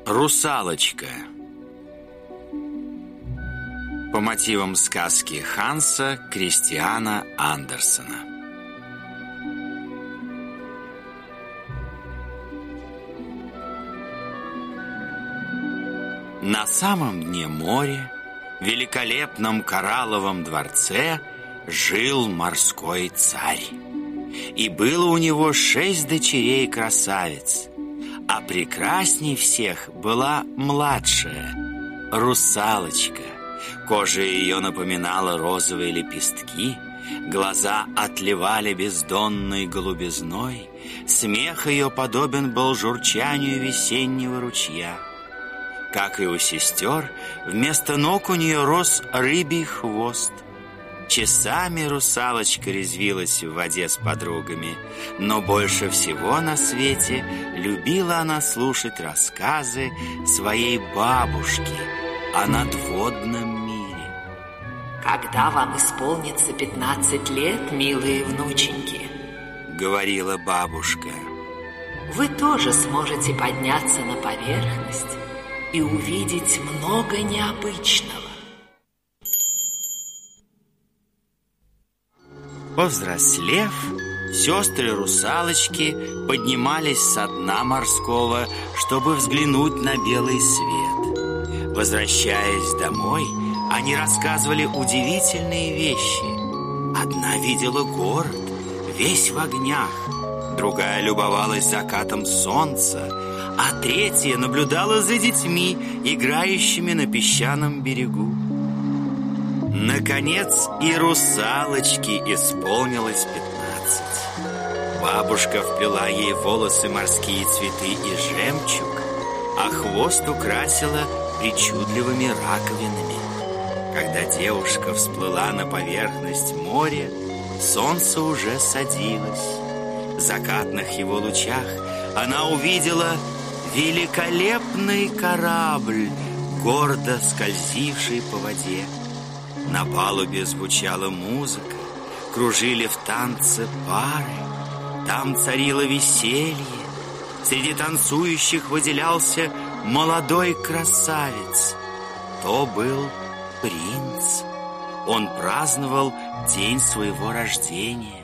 Русалочка. По мотивам сказки Ханса Кристиана Андерсена. На самом дне моря, в великолепном коралловом дворце, жил морской царь. И было у него 6 дочерей-красавиц, а прекрасней всех была младшая, русалочка. Кожа ее напоминала розовые лепестки, глаза отливали бездонной голубизной, смех ее подобен был журчанию весеннего ручья. Как и у сестер, вместо ног у нее рос рыбий хвост. Часами русалочка резвилась в воде с подругами, но больше всего на свете любила она слушать рассказы своей бабушки о надводном мире. «Когда вам исполнится 15 лет, милые внученьки, — говорила бабушка, — вы тоже сможете подняться на поверхность и увидеть много необычного». Повзрослев, сестры-русалочки поднимались со дна морского, чтобы взглянуть на белый свет. Возвращаясь домой, они рассказывали удивительные вещи. Одна видела город, весь в огнях, другая любовалась закатом солнца, а третья наблюдала за детьми, играющими на песчаном берегу. Наконец и русалочке исполнилось 15. Бабушка вплела ей в волосы морские цветы и жемчуг, а хвост украсила причудливыми раковинами. Когда девушка всплыла на поверхность моря, солнце уже садилось. В закатных его лучах она увидела великолепный корабль, гордо скользивший по воде. На палубе звучала музыка, кружили в танце пары, там царило веселье. Среди танцующих выделялся молодой красавец. То был принц. Он праздновал день своего рождения.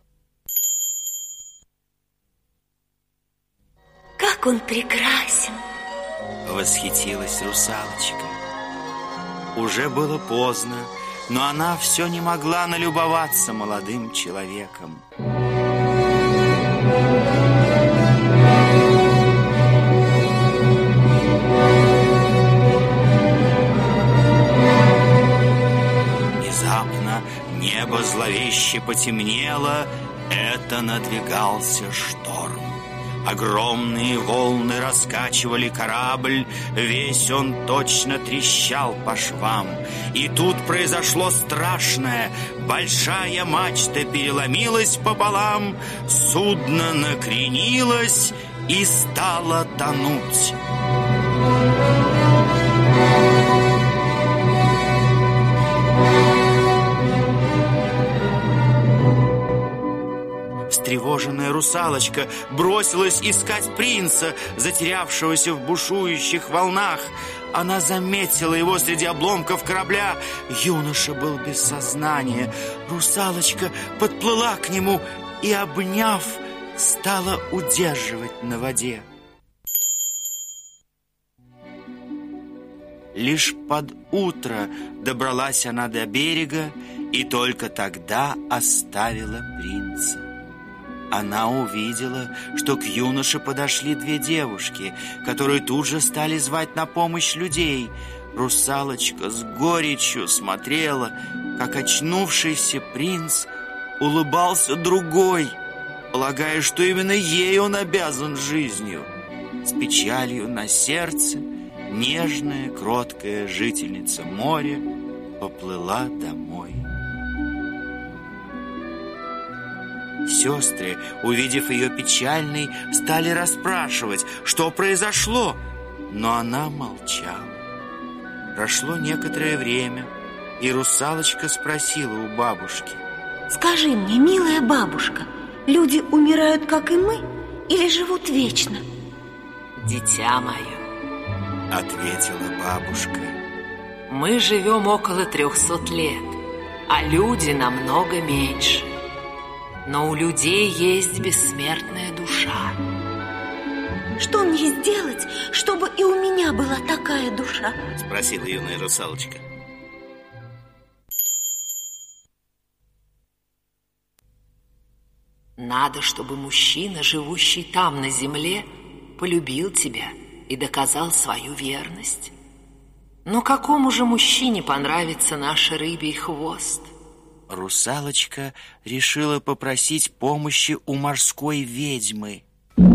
«Как он прекрасен!» — восхитилась русалочка. Уже было поздно, но она все не могла налюбоваться молодым человеком. Внезапно небо зловеще потемнело, это надвигался шторм. Огромные волны раскачивали корабль, весь он точно трещал по швам. И тут произошло страшное. Большая мачта переломилась пополам, судно накренилось и стало тонуть. Встревоженная русалочка бросилась искать принца, затерявшегося в бушующих волнах. Она заметила его среди обломков корабля. Юноша был без сознания. Русалочка подплыла к нему и, обняв, стала удерживать на воде. Лишь под утро добралась она до берега и только тогда оставила принца. Она увидела, что к юноше подошли 2 девушки, которые тут же стали звать на помощь людей. Русалочка с горечью смотрела, как очнувшийся принц улыбался другой, полагая, что именно ей он обязан жизнью. С печалью на сердце нежная, кроткая жительница моря поплыла домой. Сестры, увидев ее печальной, стали расспрашивать, что произошло, но она молчала. Прошло некоторое время, и русалочка спросила у бабушки: «Скажи мне, милая бабушка, люди умирают, как и мы, или живут вечно?» «Дитя мое, ответила бабушка. Мы живем около 300 лет, а люди намного меньше. Но у людей есть бессмертная душа. Что мне сделать, чтобы и у меня была такая душа? Спросила юная русалочка. Надо, чтобы мужчина, живущий там, на земле, полюбил тебя и доказал свою верность. Но какому же мужчине понравится наш рыбий хвост? Русалочка решила попросить помощи у морской ведьмы.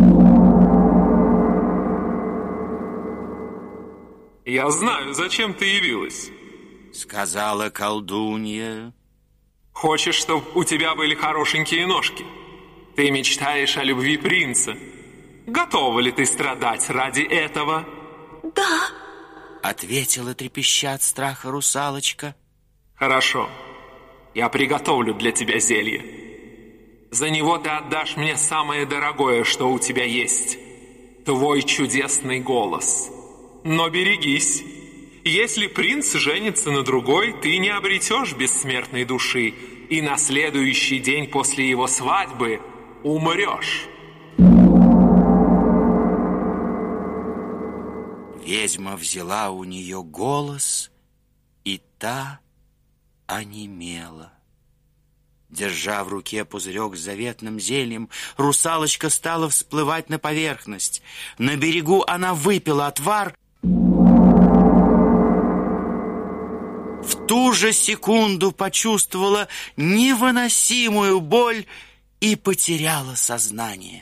Я знаю, зачем ты явилась, сказала колдунья. Хочешь, чтобы у тебя были хорошенькие ножки? Ты мечтаешь о любви принца. Готова ли ты страдать ради этого? Да, ответила трепеща от страха русалочка. Хорошо, я приготовлю для тебя зелье. За него ты отдашь мне самое дорогое, что у тебя есть. Твой чудесный голос. Но берегись. Если принц женится на другой, ты не обретешь бессмертной души, и на следующий день после его свадьбы умрешь. Ведьма взяла у нее голос, и та онемела. Держа в руке пузырек с заветным зельем, русалочка стала всплывать на поверхность. На берегу она выпила отвар. В ту же секунду почувствовала невыносимую боль и потеряла сознание.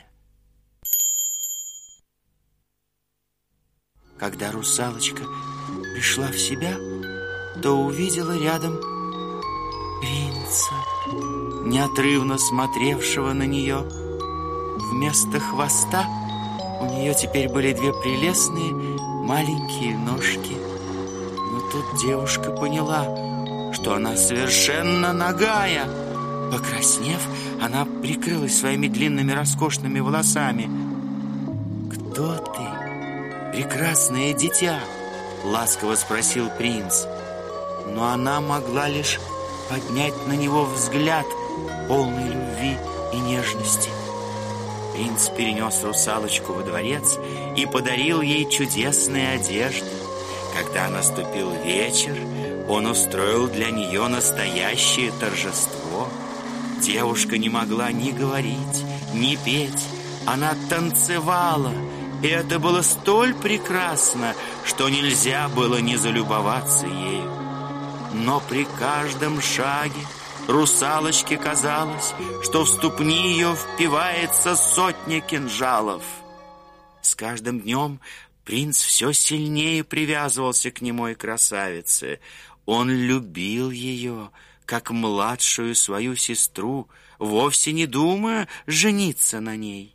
Когда русалочка пришла в себя, то увидела рядом принца, неотрывно смотревшего на нее. Вместо хвоста у нее теперь были две прелестные маленькие ножки. Но тут девушка поняла, что она совершенно нагая. Покраснев, она прикрылась своими длинными роскошными волосами. «Кто ты, прекрасное дитя?» — ласково спросил принц. Но она могла лишь поднять на него взгляд, полный любви и нежности. Принц перенес русалочку во дворец и подарил ей чудесные одежды. Когда наступил вечер, он устроил для нее настоящее торжество. Девушка не могла ни говорить, ни петь. Она танцевала, и это было столь прекрасно, что нельзя было не залюбоваться ею. Но при каждом шаге русалочке казалось, что в ступни ее впивается 100 кинжалов. С каждым днем принц все сильнее привязывался к немой красавице. Он любил ее, как младшую свою сестру, вовсе не думая жениться на ней.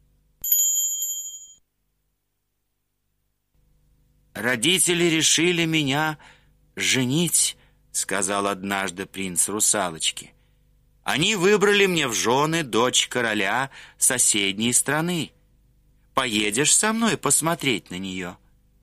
«Родители решили меня женить», — сказал однажды принц русалочки. «Они выбрали мне в жены дочь короля соседней страны. Поедешь со мной посмотреть на нее?»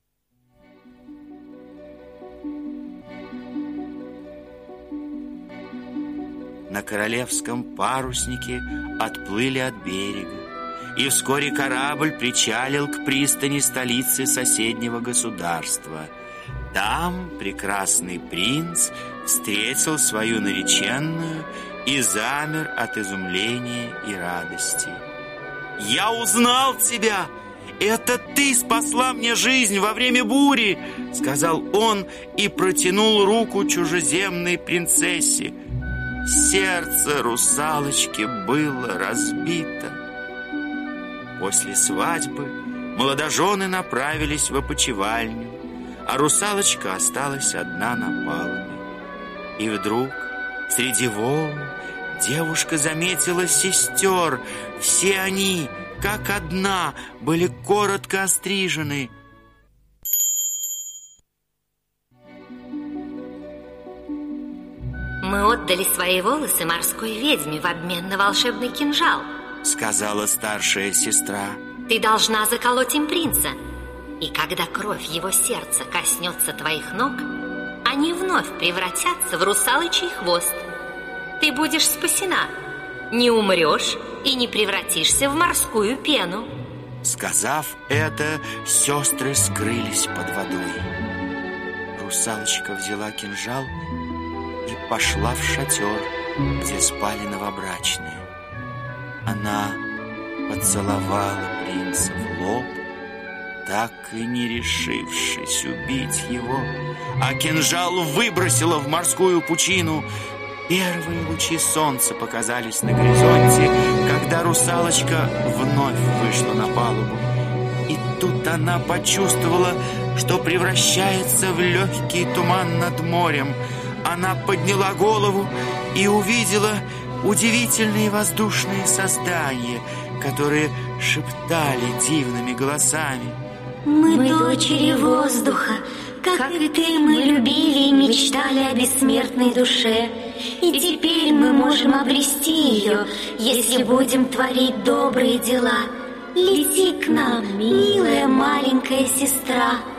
На королевском паруснике отплыли от берега, и вскоре корабль причалил к пристани столицы соседнего государства. Там прекрасный принц встретил свою нареченную и замер от изумления и радости. «Я узнал тебя! Это ты спасла мне жизнь во время бури!» — сказал он и протянул руку чужеземной принцессе. Сердце русалочки было разбито. После свадьбы молодожены направились в опочивальню, а русалочка осталась одна на палубе. И вдруг среди волн девушка заметила сестер. Все они, как одна, были коротко острижены. мы отдали свои волосы морской ведьме в обмен на волшебный кинжал, сказала старшая сестра. Ты должна заколоть им принца. И когда кровь его сердца коснется твоих ног, они вновь превратятся в русалочий хвост. Ты будешь спасена, не умрешь и не превратишься в морскую пену. Сказав это, сестры скрылись под водой. Русалочка взяла кинжал и пошла в шатер, где спали новобрачные. Она поцеловала принца в лоб, так и не решившись убить его, а кинжал выбросила в морскую пучину. Первые лучи солнца показались на горизонте, когда русалочка вновь вышла на палубу. И тут она почувствовала, что превращается в легкий туман над морем. Она подняла голову и увидела удивительные воздушные создания, которые шептали дивными голосами. Мы дочери воздуха, как и ты, мы любили и мечтали о бессмертной душе. И теперь мы можем обрести ее, если будем творить добрые дела. Лети к нам, милая маленькая сестра.